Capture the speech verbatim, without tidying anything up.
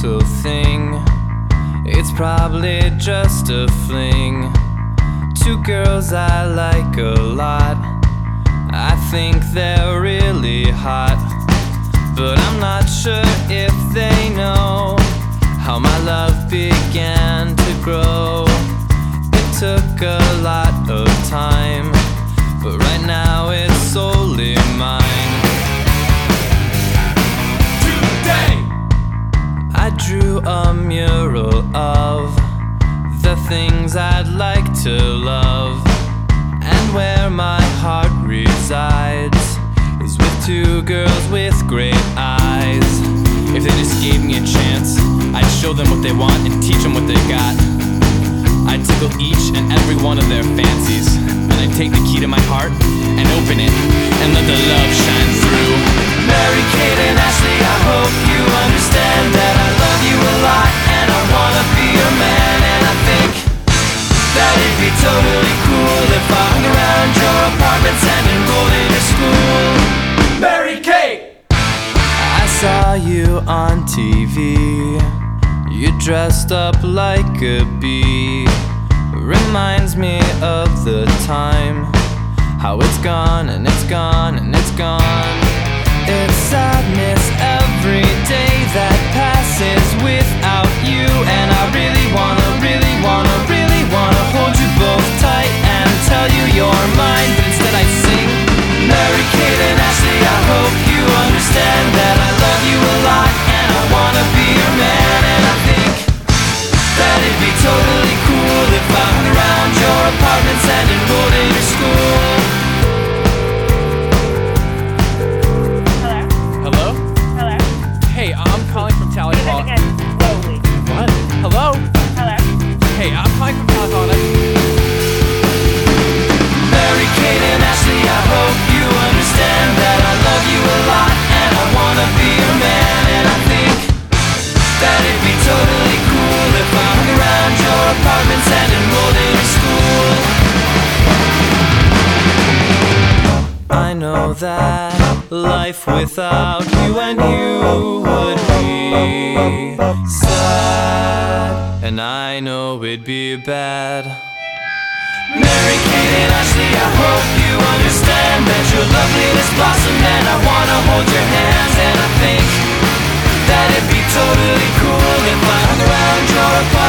little thing. It's probably just a fling. Two girls I like a lot. I think they're really hot, but I'm not sure if they know how my love began to grow. It took a lot of time, but right now it's solely mine. Today I drew a mural of the things I'd like to love, and where my heart resides is with two girls with great eyes. If they just gave me a chance, I'd show them what they want and teach them what they got. I'd tickle each and every one of their fancies, and I'd take the key to my heart and open it and let the love shine through. Mary Kate and Ashley, I hope you understand that I love you a lot and I wanna be your man. And I think that it'd be totally cool if I hung around your apartments and enrolled in your school. Mary Kate! I saw you on T V. You dressed up like a bee. Reminds me of the time, how it's gone and it's gone and it's gone. It's sadness every day that passes without you. And I really wanna, really wanna, really wanna hold you both tight and tell you you're mine, but instead I sing Mary Kate and Ashley, I hope you understand that I love you a lot and I wanna be your man. And I think that it'd be totally cool if I hung around your apartments and enrolled in your school. Hello? Hello? Hey, I'm calling from Tally Do that Hall. again, slowly. What? Hello? Hello? Hey, I'm calling from Tally Hall. Mary Kate and Ashley, I hope you understand that I love you a lot and I wanna be your man. And I think that it'd be totally cool if I hung around your apartments and enrolled in your school. I know that life without you and you would be sad, and I know it'd be bad. Mary Kate and Ashley, I hope you understand that your loveliness blossomed and I wanna hold your hands. And I think that it'd be totally cool if I hung around your apartment